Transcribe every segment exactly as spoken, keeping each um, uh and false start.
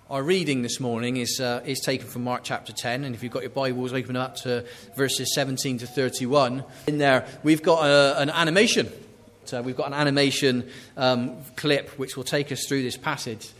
Our reading this morning is uh, is taken from Mark chapter ten, and if you've got your Bibles, open up to verses seventeen to thirty-one. In there, we've got a, an animation. So we've got an animation um, clip which will take us through this passage.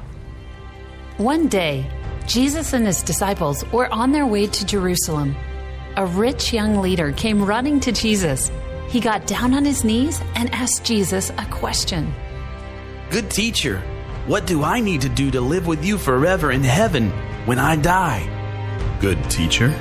One day, Jesus and his disciples were on their way to Jerusalem. A rich young leader came running to Jesus. He got down on his knees and asked Jesus a question. Good teacher, what do I need to do to live with you forever in heaven when I die? Good teacher,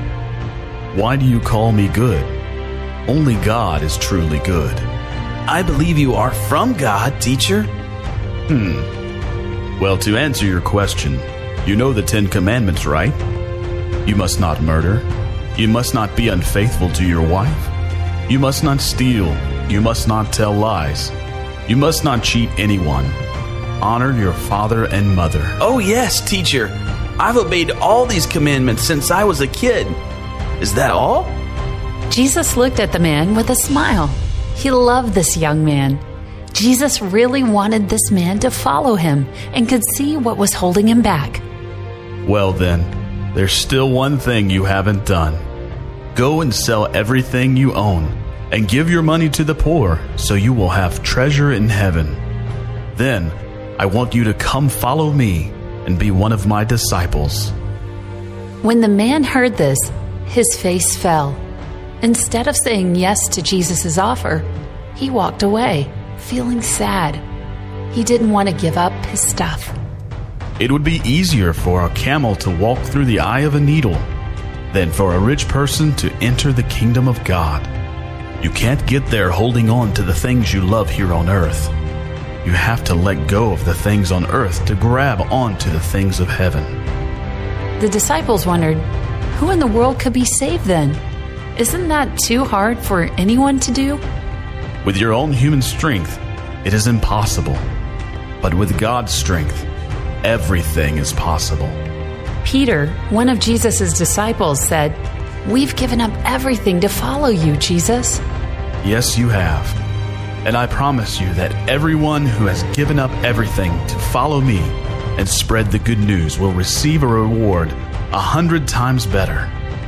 why do you call me good? Only God is truly good. I believe you are from God, teacher. Hmm. Well, to answer your question, you know the Ten Commandments, right? You must not murder. You must not be unfaithful to your wife. You must not steal. You must not tell lies. You must not cheat anyone. Honor your father and mother. Oh yes, teacher. I've obeyed all these commandments since I was a kid. Is that all? Jesus looked at the man with a smile. He loved this young man. Jesus really wanted this man to follow him and could see what was holding him back. Well then, there's still one thing you haven't done. Go and sell everything you own and give your money to the poor so you will have treasure in heaven. Then, I want you to come follow me and be one of my disciples. When the man heard this, his face fell. Instead of saying yes to Jesus' offer, he walked away, feeling sad. He didn't want to give up his stuff. It would be easier for a camel to walk through the eye of a needle than for a rich person to enter the kingdom of God. You can't get there holding on to the things you love here on earth. You have to let go of the things on earth to grab onto the things of heaven. The disciples wondered, who in the world could be saved then? Isn't that too hard for anyone to do? With your own human strength, it is impossible. But with God's strength, everything is possible. Peter, one of Jesus' disciples, said, "We've given up everything to follow you, Jesus." Yes, you have. And I promise you that everyone who has given up everything to follow me and spread the good news will receive a reward a hundred times better.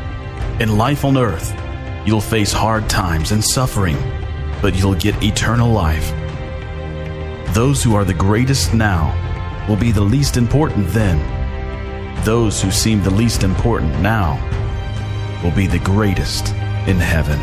In life on earth, you'll face hard times and suffering, but you'll get eternal life. Those who are the greatest now will be the least important then. Those who seem the least important now will be the greatest in heaven.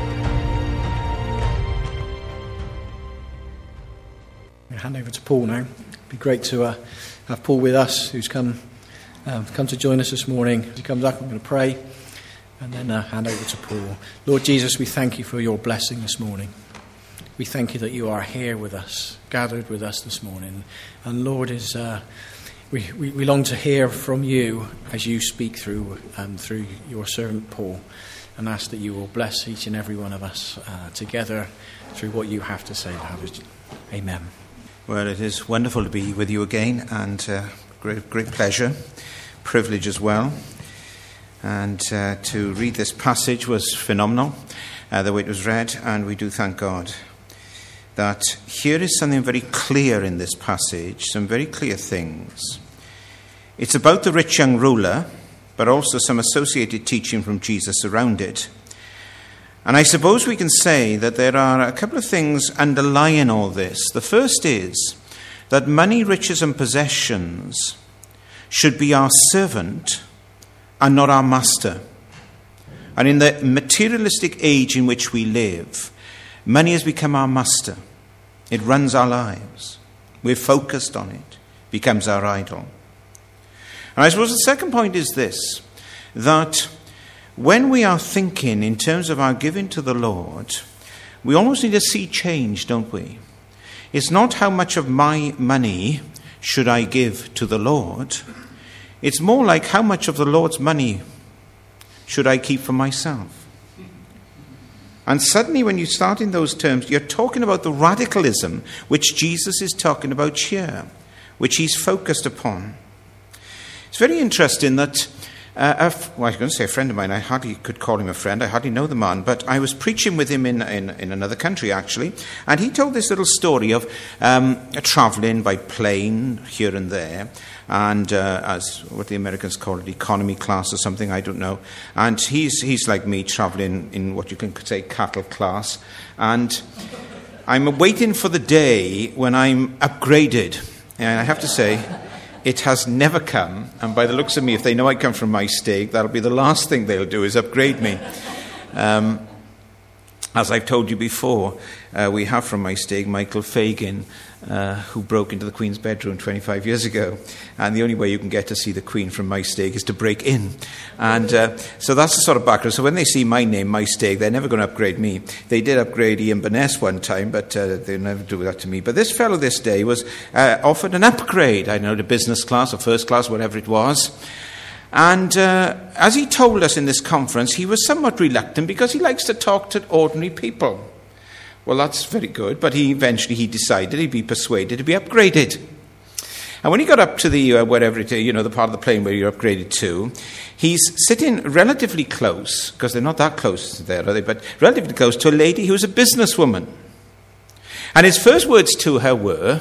Hand over to Paul now. It'd be great to uh, have Paul with us, who's come um, come to join us this morning. As he comes up, I'm going to pray and then uh, hand over to Paul. Lord Jesus, we thank you for your blessing this morning. We thank you that you are here with us, gathered with us this morning. And Lord, is uh, we, we, we long to hear from you as you speak through um, through your servant Paul, and ask that you will bless each and every one of us uh, together through what you have to say. Amen. Well, it is wonderful to be with you again, and uh, great, great pleasure, privilege as well. And uh, to read this passage was phenomenal, uh, the way it was read, and we do thank God that here is something very clear in this passage, some very clear things. It's about the rich young ruler, but also some associated teaching from Jesus around it. And I suppose we can say that there are a couple of things underlying all this. The first is that money, riches and possessions should be our servant and not our master. And in the materialistic age in which we live, money has become our master. It runs our lives. We're focused on it. It becomes our idol. And I suppose the second point is this, that when we are thinking in terms of our giving to the Lord, we almost need to see change, don't we? It's not how much of my money should I give to the Lord. It's more like how much of the Lord's money should I keep for myself. And suddenly when you start in those terms, you're talking about the radicalism which Jesus is talking about here, which he's focused upon. It's very interesting that Uh, a f- well, I was going to say a friend of mine. I hardly could call him a friend. I hardly know the man. But I was preaching with him in, in, in another country, actually. And he told this little story of um, travelling by plane here and there. And uh, as what the Americans call it, economy class or something, I don't know. And he's, he's like me, travelling in what you can say cattle class. And I'm waiting for the day when I'm upgraded. And I have to say, it has never come, and by the looks of me, if they know I come from my stake, that'll be the last thing they'll do is upgrade me. Um, as I've told you before, uh, we have from my stake Michael Fagan, uh, who broke into the Queen's bedroom twenty-five years ago, and the only way you can get to see the Queen from my stake is to break in. And uh, so that's the sort of background. So when they see my name, my stake, they're never going to upgrade me. They did upgrade Ian Burness one time, but uh, they'll never do that to me. But this fellow this day was uh, offered an upgrade, I don't know, to business class or first class, whatever it was. And uh, as he told us in this conference, he was somewhat reluctant because he likes to talk to ordinary people. Well, that's very good, but he eventually he decided he'd be persuaded to be upgraded. And when he got up to the, uh, wherever it, you know, the part of the plane where you're upgraded to, he's sitting relatively close, because they're not that close there, are they? But relatively close to a lady who was a businesswoman. And his first words to her were,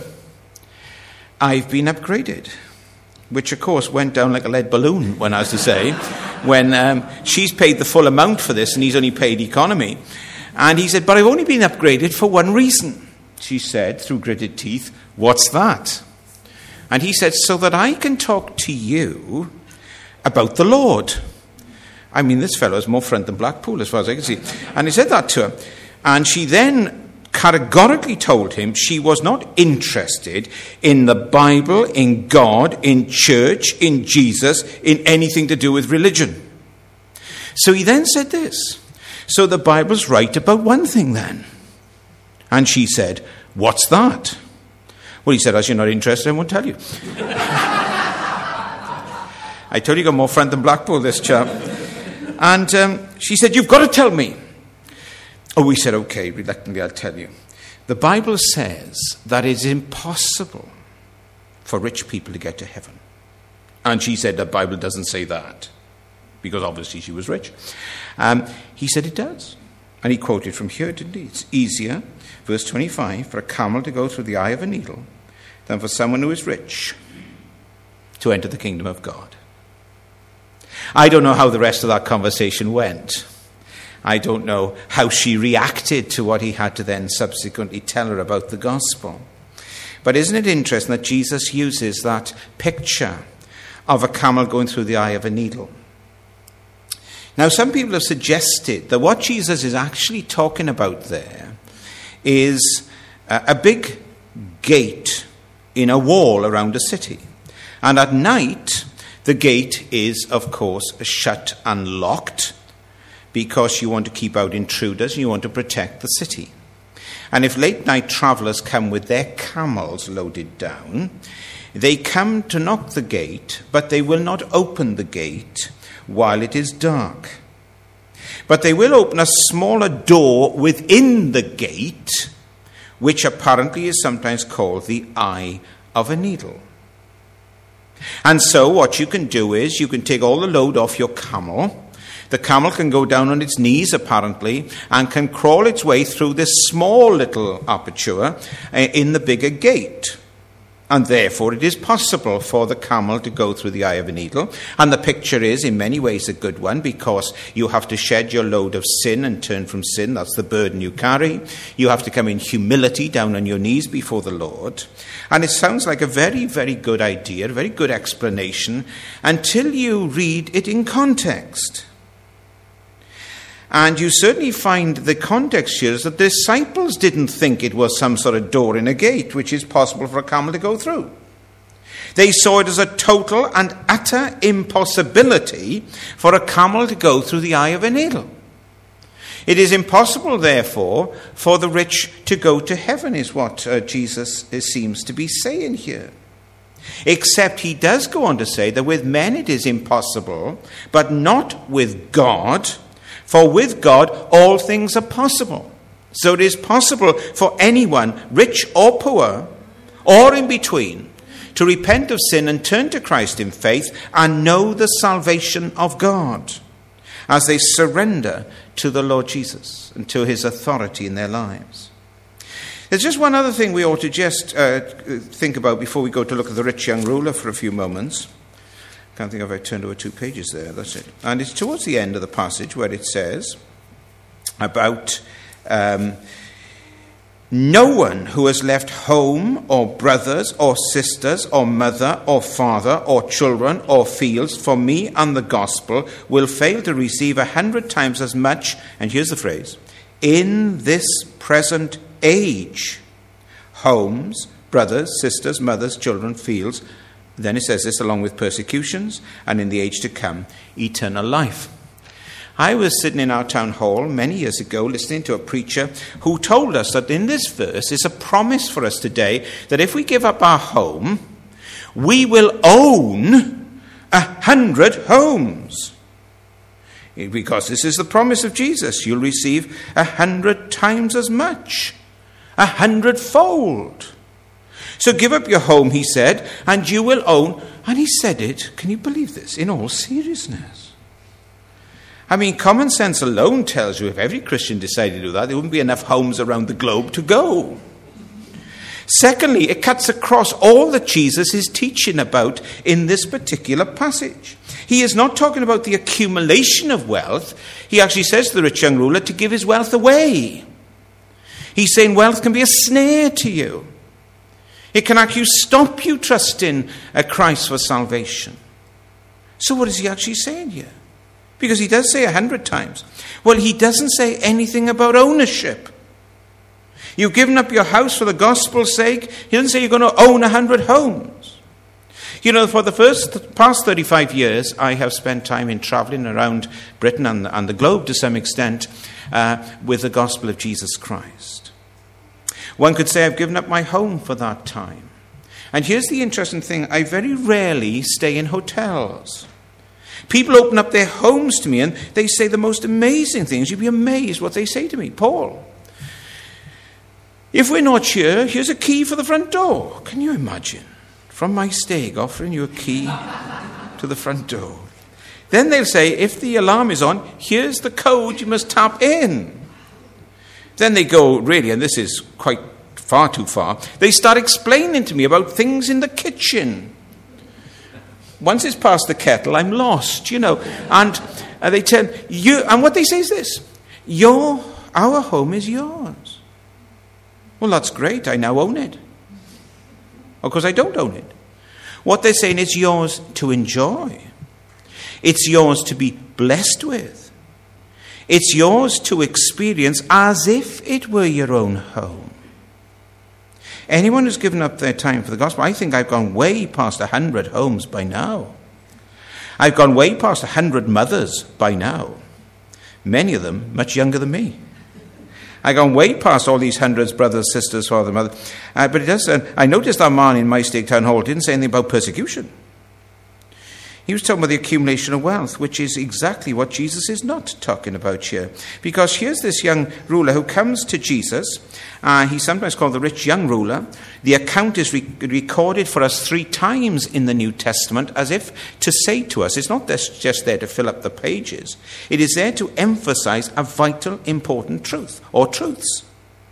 "I've been upgraded." Which, of course, went down like a lead balloon, one has to say, when um, she's paid the full amount for this and he's only paid economy. And he said, "But I've only been upgraded for one reason." She said, through gritted teeth, "What's that?" And he said, "So that I can talk to you about the Lord." I mean, this fellow is more front than Blackpool, as far as I can see. And he said that to her. And she then categorically told him she was not interested in the Bible, in God, in church, in Jesus, in anything to do with religion. So he then said this, "So the Bible's right about one thing then?" And she said, "What's that?" Well, he said, "As you're not interested, I won't tell you." I told you, got more front than Blackpool, this chap. And um, she said, "You've got to tell me." Oh, we said, "Okay, reluctantly, I'll tell you. The Bible says that it's impossible for rich people to get to heaven." And she said, "The Bible doesn't say that," because obviously she was rich. Um, he said, "It does." And he quoted from here, didn't he? "It's easier," verse twenty-five, "for a camel to go through the eye of a needle than for someone who is rich to enter the kingdom of God." I don't know how the rest of that conversation went. I don't know how she reacted to what he had to then subsequently tell her about the gospel. But isn't it interesting that Jesus uses that picture of a camel going through the eye of a needle? Now, some people have suggested that what Jesus is actually talking about there is a big gate in a wall around a city. And at night, the gate is, of course, shut and locked, because you want to keep out intruders and you want to protect the city. And if late night travellers come with their camels loaded down, they come to knock the gate, but they will not open the gate while it is dark. But they will open a smaller door within the gate, which apparently is sometimes called the eye of a needle. And so what you can do is you can take all the load off your camel. The camel can go down on its knees, apparently, and can crawl its way through this small little aperture in the bigger gate. And therefore, it is possible for the camel to go through the eye of a needle. And the picture is, in many ways, a good one, because you have to shed your load of sin and turn from sin. That's the burden you carry. You have to come in humility down on your knees before the Lord. And it sounds like a very, very good idea, a very good explanation, until you read it in context. And you certainly find the context here is that the disciples didn't think it was some sort of door in a gate, which is possible for a camel to go through. They saw it as a total and utter impossibility for a camel to go through the eye of a needle. It is impossible, therefore, for the rich to go to heaven, is what uh, Jesus uh, seems to be saying here. Except he does go on to say that with men it is impossible, but not with God. For with God, all things are possible. So it is possible for anyone, rich or poor, or in between, to repent of sin and turn to Christ in faith and know the salvation of God as they surrender to the Lord Jesus and to his authority in their lives. There's just one other thing we ought to just uh, think about before we go to look at the rich young ruler for a few moments. I can't think if I turned over two pages there. That's it. And it's towards the end of the passage where it says about um, no one who has left home or brothers or sisters or mother or father or children or fields for me and the gospel will fail to receive a hundred times as much, and here's the phrase, in this present age, homes, brothers, sisters, mothers, children, fields. Then it says this, along with persecutions, and in the age to come, eternal life. I was sitting in our town hall many years ago listening to a preacher who told us that in this verse is a promise for us today that if we give up our home, we will own a hundred homes. Because this is the promise of Jesus. You'll receive a hundred times as much. A hundredfold. So give up your home, he said, and you will own. And he said it, can you believe this, in all seriousness? I mean, common sense alone tells you if every Christian decided to do that, there wouldn't be enough homes around the globe to go. Secondly, it cuts across all that Jesus is teaching about in this particular passage. He is not talking about the accumulation of wealth. He actually says to the rich young ruler to give his wealth away. He's saying wealth can be a snare to you. It can actually stop you trusting a Christ for salvation. So what is he actually saying here? Because he does say a hundred times. Well, he doesn't say anything about ownership. You've given up your house for the gospel's sake. He doesn't say you're going to own a hundred homes. You know, for the first past thirty-five years, I have spent time in traveling around Britain and, and the globe to some extent uh, with the gospel of Jesus Christ. One could say I've given up my home for that time. And here's the interesting thing. I very rarely stay in hotels. People open up their homes to me and they say the most amazing things. You'd be amazed what they say to me. Paul, if we're not here, here's a key for the front door. Can you imagine? From my stag offering you a key to the front door. Then they'll say, if the alarm is on, here's the code you must tap in. Then they go, really, and this is quite far too far, they start explaining to me about things in the kitchen. Once it's past the kettle, I'm lost, you know. And uh, they tell you, and what they say is this, your, our home is yours. Well, that's great, I now own it. Of course, I don't own it. What they're saying is yours to enjoy. It's yours to be blessed with. It's yours to experience as if it were your own home. Anyone who's given up their time for the gospel, I think I've gone way past a hundred homes by now. I've gone way past a hundred mothers by now. Many of them much younger than me. I've gone way past all these hundreds, brothers, sisters, father, mother. Uh, but it does. Uh, I noticed our man in my stake town hall didn't say anything about persecution. He was talking about the accumulation of wealth, which is exactly what Jesus is not talking about here. Because here's this young ruler who comes to Jesus. Uh, he's sometimes called the rich young ruler. The account is re- recorded for us three times in the New Testament as if to say to us, it's not just there to fill up the pages. It is there to emphasize a vital, important truth or truths.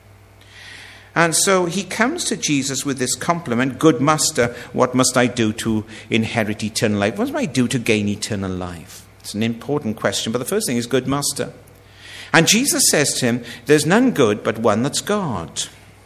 And so he comes to Jesus with this compliment, good master, what must I do to inherit eternal life? What must I do to gain eternal life? It's an important question, but the first thing is good master. And Jesus says to him, there's none good but one that's God.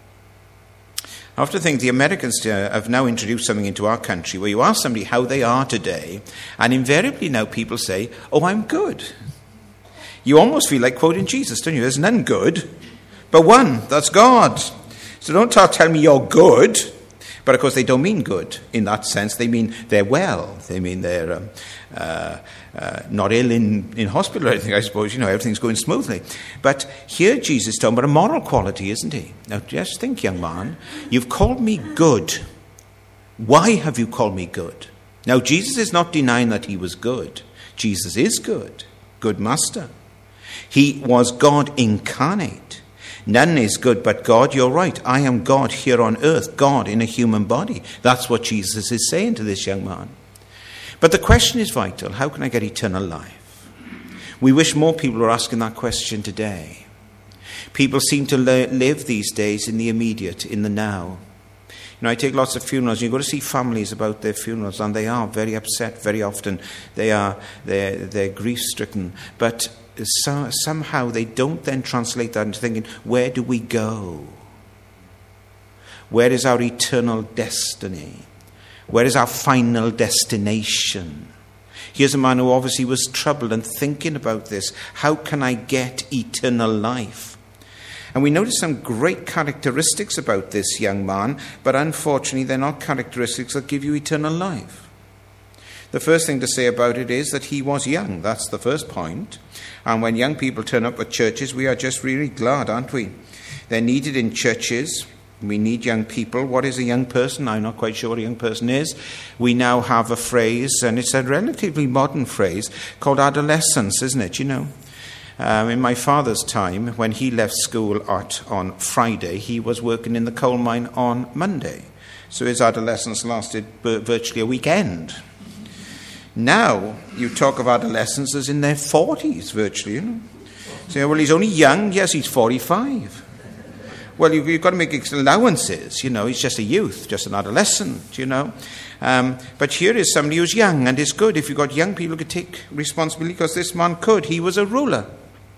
I often think the Americans have now introduced something into our country where you ask somebody how they are today, and invariably now people say, oh, I'm good. You almost feel like quoting Jesus, don't you? There's none good but one, that's God. So don't tell me you're good, but of course they don't mean good in that sense. They mean they're well. They mean they're um, uh, uh, not ill in, in hospital or anything, I suppose. You know, everything's going smoothly. But here Jesus is talking about a moral quality, isn't he? Now just think, young man, you've called me good. Why have you called me good? Now Jesus is not denying that he was good. Jesus is good, good master. He was God incarnate. None is good but God. You're right. I am God here on earth, God in a human body. That's what Jesus is saying to this young man. But the question is vital. How can I get eternal life? We wish more people were asking that question today. People seem to li- live these days in the immediate, in the now. You know, I take lots of funerals. You go to see families about their funerals, and they are very upset very often. They are they're, they're grief-stricken. But so, somehow they don't then translate that into thinking, where do we go? Where is our eternal destiny? Where is our final destination? Here's a man who obviously was troubled and thinking about this. How can I get eternal life? And we notice some great characteristics about this young man, but unfortunately they're not characteristics that give you eternal life. The first thing to say about it is that he was young. That's the first point. And when young people turn up at churches, we are just really glad, aren't we? They're needed in churches. We need young people. What is a young person? I'm not quite sure what a young person is. We now have a phrase, and it's a relatively modern phrase, called adolescence, isn't it? You know, um, in my father's time, when he left school at, on Friday, he was working in the coal mine on Monday. So his adolescence lasted virtually a weekend. Now, you talk of adolescents as in their forties, virtually. You know? So, well, he's only young. Yes, he's forty-five. Well, you've, you've got to make allowances, you know. He's just a youth, just an adolescent, you know. Um, but here is somebody who's young, and it's good if you've got young people who could take responsibility, because this man could. He was a ruler.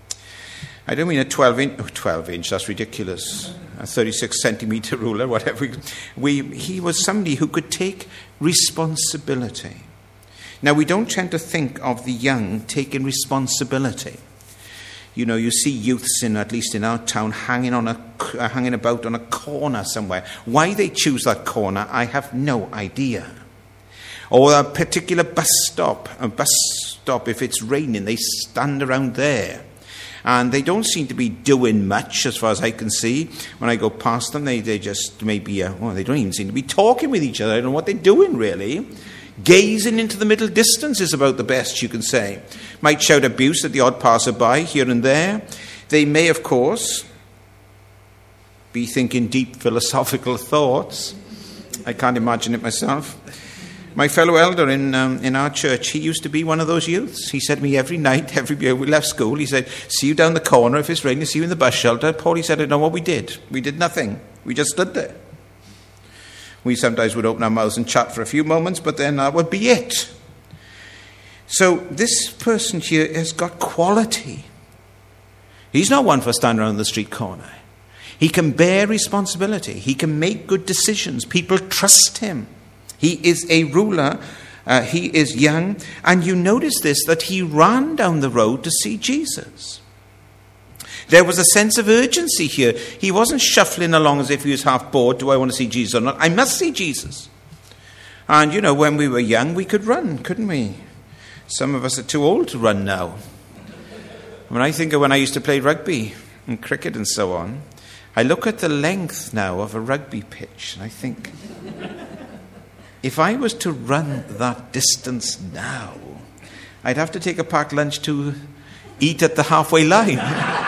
I don't mean a twelve inch, oh, twelve inch, that's ridiculous. A thirty-six centimetre ruler, whatever. We, he was somebody who could take responsibility. Now, we don't tend to think of the young taking responsibility. You know, you see youths, in at least in our town, hanging on a uh, hanging about on a corner somewhere. Why they choose that corner, I have no idea. Or a particular bus stop, a bus stop. If it's raining, they stand around there, and they don't seem to be doing much, as far as I can see. When I go past them, they they just maybe uh, well, they don't even seem to be talking with each other. I don't know what they're doing really. Gazing into the middle distance is about the best you can say. Might shout abuse at the odd passerby here and there. They may, of course, be thinking deep philosophical thoughts. I can't imagine it myself. My fellow elder in um, in our church, he used to be one of those youths. He said to me every night, every year we left school, he said, see you down the corner if it's raining, see you in the bus shelter. Paul, he said, I know what we did. We did nothing. We just stood there. We sometimes would open our mouths and chat for a few moments, but then that would be it. So this person here has got quality. He's not one for standing around the street corner. He can bear responsibility. He can make good decisions. People trust him. He is a ruler. Uh, he is young. And you notice this, that he ran down the road to see Jesus. There was a sense of urgency here. He wasn't shuffling along as if he was half bored. Do I want to see Jesus or not? I must see Jesus. And, you know, when we were young, we could run, couldn't we? Some of us are too old to run now. When I think of when I used to play rugby and cricket and so on, I look at the length now of a rugby pitch and I think, if I was to run that distance now, I'd have to take a packed lunch to eat at the halfway line.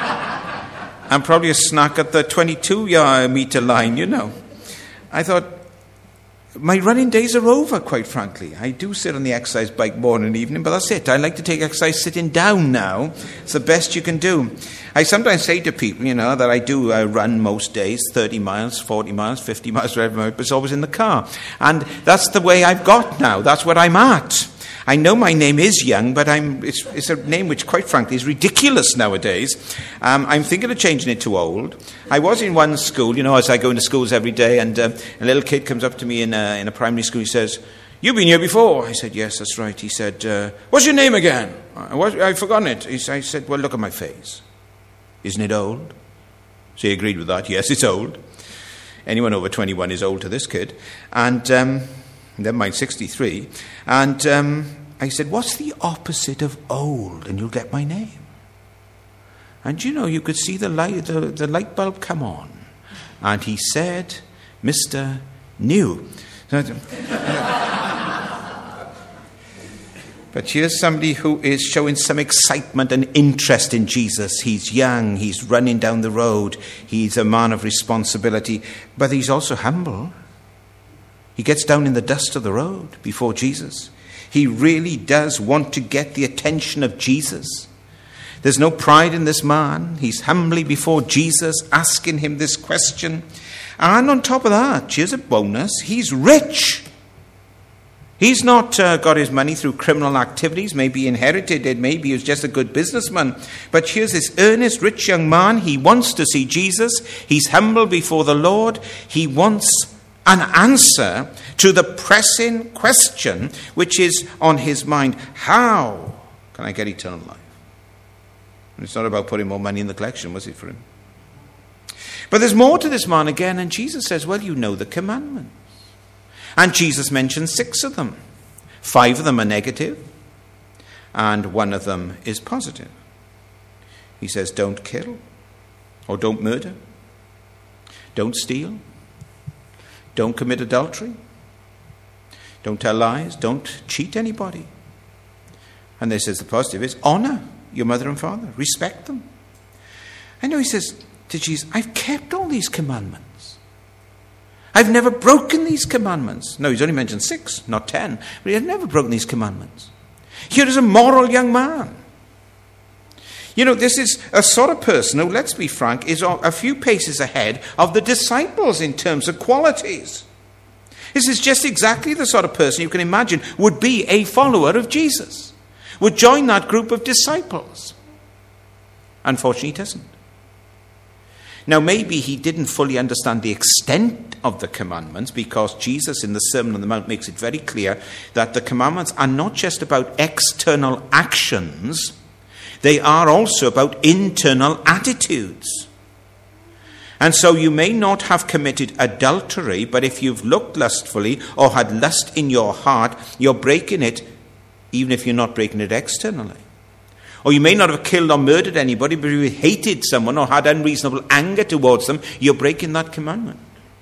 And probably a snack at the twenty-two metre line, you know. I thought, my running days are over, quite frankly. I do sit on the exercise bike morning and evening, but that's it. I like to take exercise sitting down now. It's the best you can do. I sometimes say to people, you know, that I do uh, run most days, thirty miles, forty miles, fifty miles, whatever, but it's always in the car. And that's the way I've got now. That's what I'm at. I know my name is young, but I'm, it's, it's a name which, quite frankly, is ridiculous nowadays. Um, I'm thinking of changing it to old. I was in one school, you know, as I go into schools every day, and uh, a little kid comes up to me in a, in a primary school. He says, "You've been here before." I said, "Yes, that's right." He said, uh, "What's your name again?" I, what, I've forgotten it. He, I said, "Well, look at my face. Isn't it old?" So he agreed with that. Yes, it's old. Anyone over twenty-one is old to this kid. And um, never mind, sixty-three. And um, I said, "What's the opposite of old?" And you'll get my name. And you know, you could see the light, the, the light bulb come on. And he said, "Mister New." But here's somebody who is showing some excitement and interest in Jesus. He's young, he's running down the road, he's a man of responsibility, but he's also humble. He gets down in the dust of the road before Jesus. He really does want to get the attention of Jesus. There's no pride in this man. He's humbly before Jesus, asking him this question. And on top of that, here's a bonus, he's rich. He's not uh, got his money through criminal activities. Maybe he inherited it. Maybe he was just a good businessman. But here's this earnest, rich young man. He wants to see Jesus. He's humble before the Lord. He wants an answer to the pressing question which is on his mind. How can I get eternal life? And it's not about putting more money in the collection, was it, for him? But there's more to this man again. And Jesus says, well, you know the commandments. And Jesus mentions six of them. Five of them are negative, and one of them is positive. He says, don't kill, or don't murder, don't steal, don't commit adultery, don't tell lies, don't cheat anybody. And then he says the positive is honor your mother and father, respect them. I know he says to Jesus, I've kept all these commandments. I've never broken these commandments. No, he's only mentioned six, not ten. But he has never broken these commandments. Here is a moral young man. You know, this is a sort of person who, let's be frank, is a few paces ahead of the disciples in terms of qualities. This is just exactly the sort of person you can imagine would be a follower of Jesus, would join that group of disciples. Unfortunately, he doesn't. Now, maybe he didn't fully understand the extent of the commandments, because Jesus in the Sermon on the Mount makes it very clear that the commandments are not just about external actions, they are also about internal attitudes. And so you may not have committed adultery, but if you've looked lustfully or had lust in your heart, you're breaking it, even if you're not breaking it externally. Or you may not have killed or murdered anybody, but if you hated someone or had unreasonable anger towards them, you're breaking that commandment.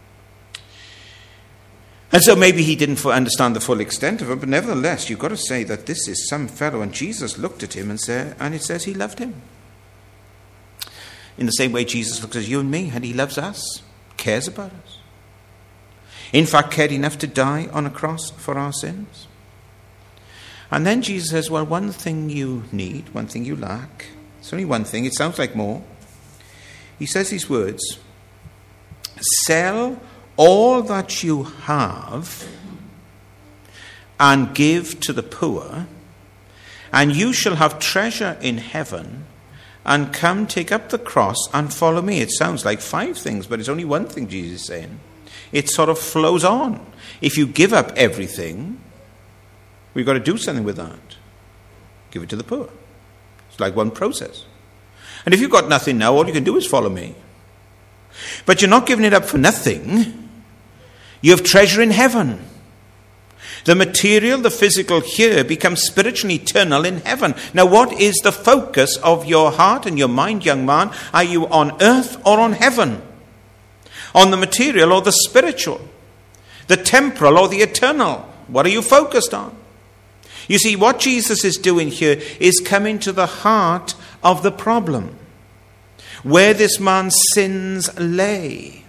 And so maybe he didn't understand the full extent of it, but nevertheless, you've got to say that this is some fellow, and Jesus looked at him and said, and it says he loved him. In the same way Jesus looks at you and me, and he loves us, cares about us. In fact, cared enough to die on a cross for our sins. And then Jesus says, well, one thing you need, one thing you lack. It's only one thing. It sounds like more. He says these words, sell all that you have and give to the poor, and you shall have treasure in heaven, and come take up the cross and follow me. It sounds like five things, but it's only one thing Jesus is saying. It sort of flows on. If you give up everything, we've got to do something with that. Give it to the poor. It's like one process. And if you've got nothing now, all you can do is follow me. But you're not giving it up for nothing. You have treasure in heaven. The material, the physical here becomes spiritual and eternal in heaven. Now, what is the focus of your heart and your mind, young man? Are you on earth or on heaven? On the material or the spiritual? The temporal or the eternal? What are you focused on? You see, what Jesus is doing here is coming to the heart of the problem, where this man's sins lay.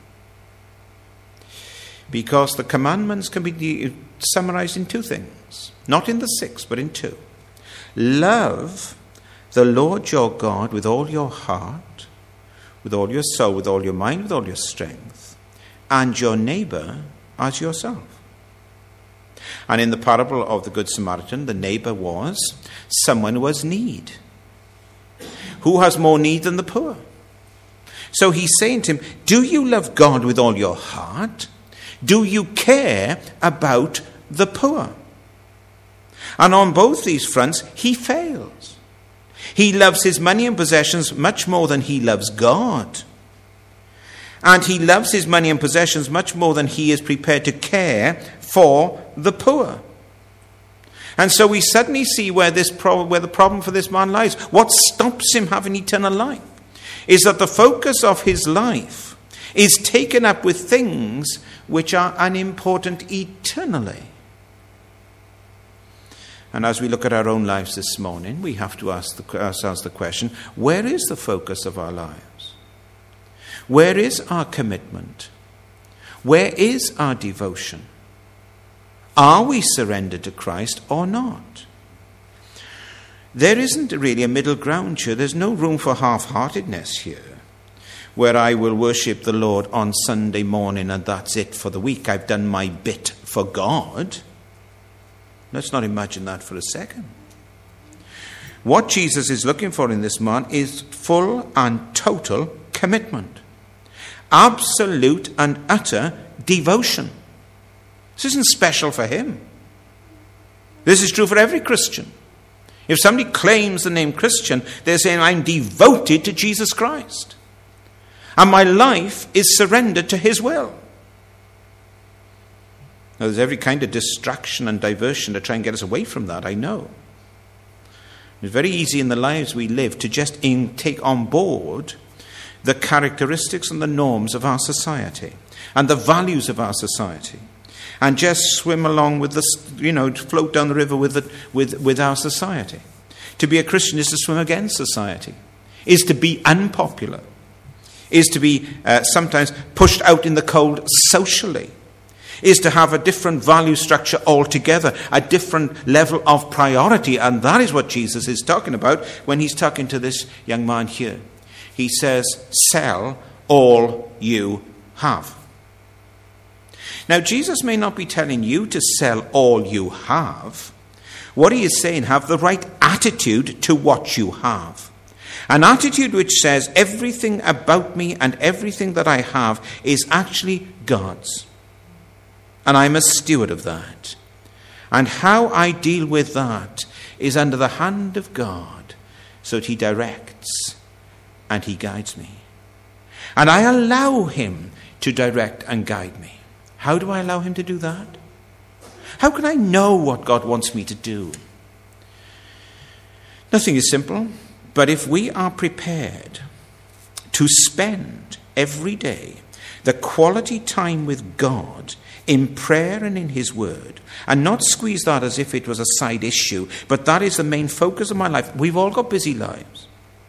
Because the commandments can be summarized in two things. Not in the six, but in two. Love the Lord your God with all your heart, with all your soul, with all your mind, with all your strength, and your neighbor as yourself. And in the parable of the Good Samaritan, the neighbor was someone who has need. Who has more need than the poor? So he's saying to him, do you love God with all your heart? Do you care about the poor? And on both these fronts, he fails. He loves his money and possessions much more than he loves God. And he loves his money and possessions much more than he is prepared to care for the poor. And so we suddenly see where this pro- where the problem for this man lies. What stops him having eternal life is that the focus of his life is taken up with things which are unimportant eternally. And as we look at our own lives this morning, we have to ask the, ourselves the question, where is the focus of our lives? Where is our commitment? Where is our devotion? Are we surrendered to Christ or not? There isn't really a middle ground here. There's no room for half-heartedness here, where I will worship the Lord on Sunday morning and that's it for the week. I've done my bit for God. Let's not imagine that for a second. What Jesus is looking for in this man is full and total commitment. Absolute and utter devotion. This isn't special for him. This is true for every Christian. If somebody claims the name Christian, they're saying, I'm devoted to Jesus Christ. And my life is surrendered to his will. Now, there's every kind of distraction and diversion to try and get us away from that, I know. It's very easy in the lives we live to just in, take on board the characteristics and the norms of our society and the values of our society and just swim along with the, you know, float down the river with, the, with, with our society. To be a Christian is to swim against society, is to be unpopular, is to be uh, sometimes pushed out in the cold socially, is to have a different value structure altogether, a different level of priority. And that is what Jesus is talking about when he's talking to this young man here. He says, sell all you have. Now, Jesus may not be telling you to sell all you have. What he is saying, have the right attitude to what you have. An attitude which says everything about me and everything that I have is actually God's. And I'm a steward of that. And how I deal with that is under the hand of God, so that he directs and he guides me. And I allow him to direct and guide me. How do I allow him to do that? How can I know what God wants me to do? Nothing is simple, but if we are prepared to spend every day the quality time with God in prayer and in his word, and not squeeze that as if it was a side issue, but that is the main focus of my life. We've all got busy lives.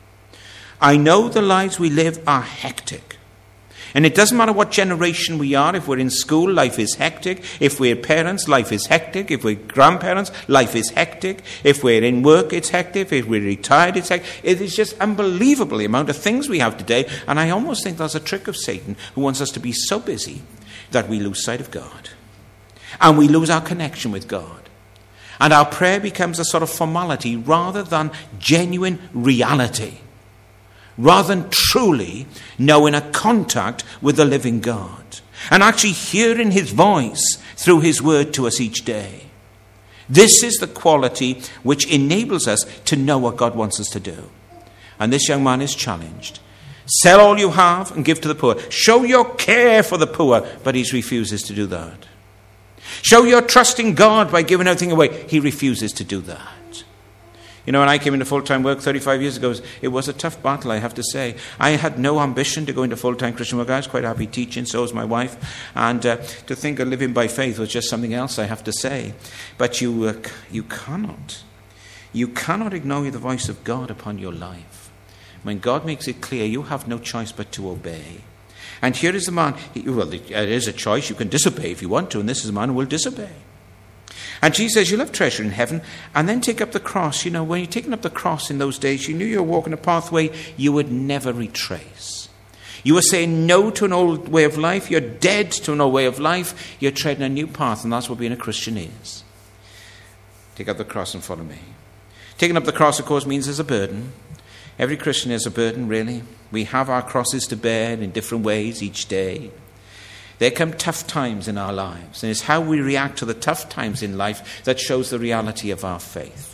I know the lives we live are hectic. And it doesn't matter what generation we are. If we're in school, life is hectic. If we're parents, life is hectic. If we're grandparents, life is hectic. If we're in work, it's hectic. If we're retired, it's hectic. It is just unbelievable the amount of things we have today. And I almost think that's a trick of Satan, who wants us to be so busy that we lose sight of God. And we lose our connection with God. And our prayer becomes a sort of formality rather than genuine reality. Rather than truly knowing a contact with the living God. And actually hearing his voice through his word to us each day. This is the quality which enables us to know what God wants us to do. And this young man is challenged. Sell all you have and give to the poor. Show your care for the poor, but he refuses to do that. Show your trust in God by giving everything away. He refuses to do that. You know, when I came into full-time work thirty-five years ago, it was a tough battle, I have to say. I had no ambition to go into full-time Christian work. I was quite happy teaching, so was my wife. And uh, to think of living by faith was just something else, I have to say. But you, uh, you cannot. You cannot ignore the voice of God upon your life. When God makes it clear, you have no choice but to obey. And here is the man. He, well, it is a choice. You can disobey if you want to, and this is a man who will disobey. And Jesus says, you'll have treasure in heaven, and then take up the cross. You know, when you're taking up the cross in those days, you knew you were walking a pathway you would never retrace. You were saying no to an old way of life. You're dead to an old way of life. You're treading a new path, and that's what being a Christian is. Take up the cross and follow me. Taking up the cross, of course, means there's a burden. Every Christian has a burden, really. We have our crosses to bear in different ways each day. There come tough times in our lives, and it's how we react to the tough times in life that shows the reality of our faith.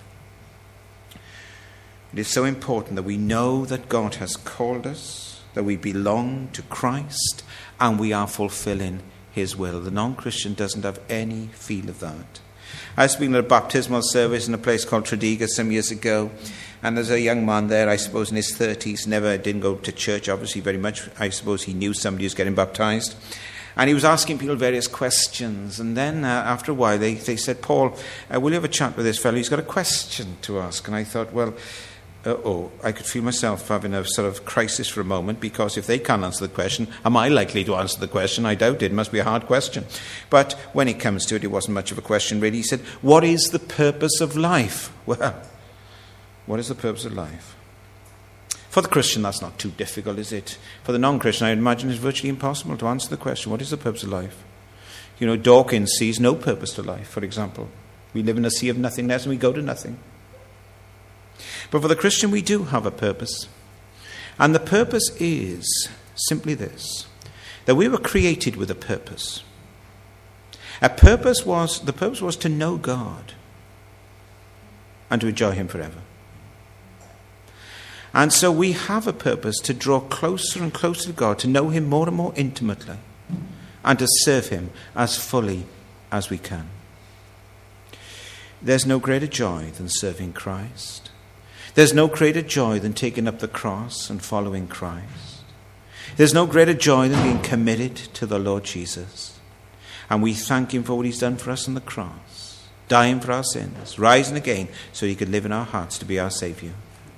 It is so important that we know that God has called us, that we belong to Christ, and we are fulfilling his will. The non-Christian doesn't have any feel of that. I was speaking at a baptismal service in a place called Tredegar some years ago, and there's a young man there, I suppose in his thirties, never didn't go to church, obviously very much. I suppose he knew somebody was getting baptized. And he was asking people various questions. And then uh, after a while, they, they said, Paul, uh, will you have a chat with this fellow? He's got a question to ask. And I thought, well, uh-oh, I could feel myself having a sort of crisis for a moment, because if they can't answer the question, am I likely to answer the question? I doubt it. It must be a hard question. But when it comes to it, it wasn't much of a question, really. He said, what is the purpose of life? Well, what is the purpose of life? For the Christian, that's not too difficult, is it? For the non-Christian, I imagine it's virtually impossible to answer the question, what is the purpose of life? You know, Dawkins sees no purpose to life, for example. We live in a sea of nothingness and we go to nothing. But for the Christian, we do have a purpose. And the purpose is simply this, that we were created with a purpose. A purpose was, the purpose was to know God and to enjoy him forever. And so we have a purpose to draw closer and closer to God, to know him more and more intimately, and to serve him as fully as we can. There's no greater joy than serving Christ. There's no greater joy than taking up the cross and following Christ. There's no greater joy than being committed to the Lord Jesus. And we thank him for what he's done for us on the cross, dying for our sins, rising again so he could live in our hearts to be our Saviour.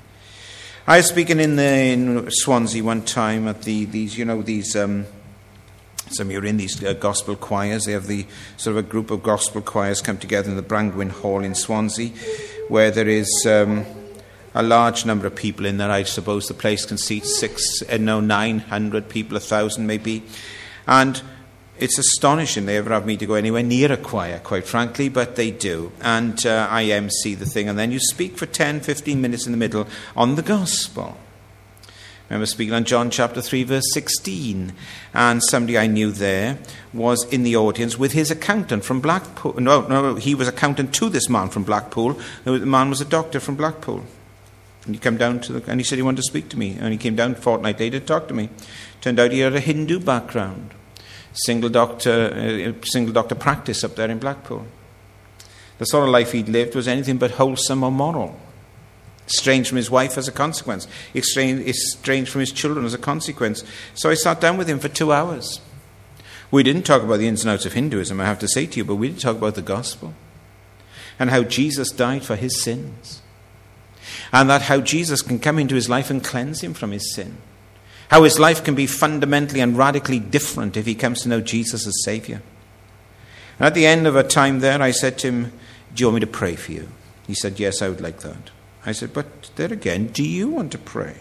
I was speaking in, the, in Swansea one time at the these, you know, these, um, some of you are in these uh, gospel choirs. They have the sort of a group of gospel choirs come together in the Brangwyn Hall in Swansea, where there is um, a large number of people in there. I suppose the place can seat six, uh, no, nine hundred people, a thousand maybe. And it's astonishing they ever have me to go anywhere near a choir, quite frankly, but they do. And uh, I emcee the thing, and then you speak for ten, fifteen minutes in the middle on the gospel. I remember speaking on John chapter three, verse sixteen, and somebody I knew there was in the audience with his accountant from Blackpool. No, no, he was accountant to this man from Blackpool. The man was a doctor from Blackpool. And he came down to the, and he said he wanted to speak to me, and he came down a fortnight later to talk to me. Turned out he had a Hindu background. Single doctor, uh, single doctor practice up there in Blackpool. The sort of life he'd lived was anything but wholesome or moral. Estranged from his wife as a consequence. Estranged from his children as a consequence. So I sat down with him for two hours. We didn't talk about the ins and outs of Hinduism, I have to say to you, but we did talk about the gospel. And how Jesus died for his sins. And that how Jesus can come into his life and cleanse him from his sin. How his life can be fundamentally and radically different if he comes to know Jesus as Saviour. And at the end of a time there, I said to him, do you want me to pray for you? He said, yes, I would like that. I said, but there again, do you want to pray?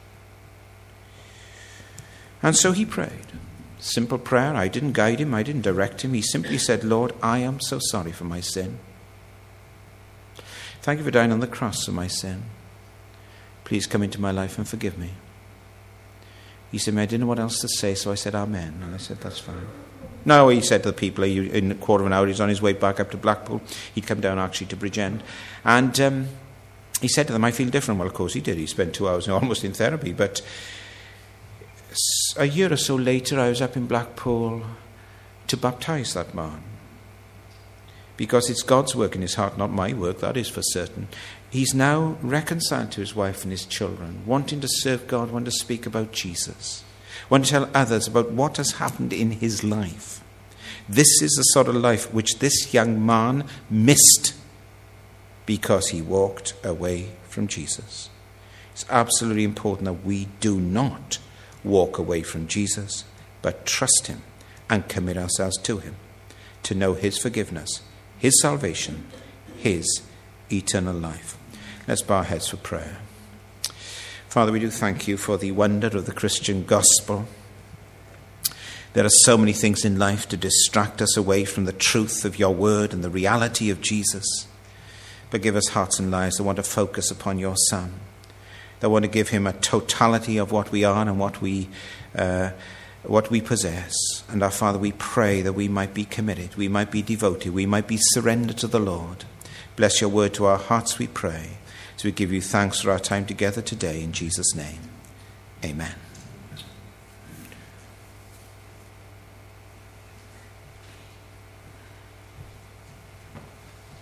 And so he prayed. Simple prayer. I didn't guide him. I didn't direct him. He simply said, Lord, I am so sorry for my sin. Thank you for dying on the cross for my sin. Please come into my life and forgive me. He said, I didn't know what else to say, so I said, Amen. And I said, that's fine. No, he said to the people, in a quarter of an hour, he was on his way back up to Blackpool. He'd come down actually to Bridgend. And um, he said to them, I feel different. Well, of course he did. He spent two hours almost in therapy. But a year or so later, I was up in Blackpool to baptize that man. Because it's God's work in his heart, not my work, that is for certain. He's now reconciled to his wife and his children, wanting to serve God, wanting to speak about Jesus, wanting to tell others about what has happened in his life. This is the sort of life which this young man missed because he walked away from Jesus. It's absolutely important that we do not walk away from Jesus, but trust him and commit ourselves to him, to know his forgiveness, his salvation, his eternal life. Let's bow our heads for prayer. Father, we do thank you for the wonder of the Christian gospel. There are so many things in life to distract us away from the truth of your word and the reality of Jesus. But give us hearts and lives that want to focus upon your Son, that want to give him a totality of what we are and what we uh, what we possess. And our Father, we pray that we might be committed, we might be devoted, we might be surrendered to the Lord. Bless your word to our hearts, we pray. So we give you thanks for our time together today in Jesus' name. Amen.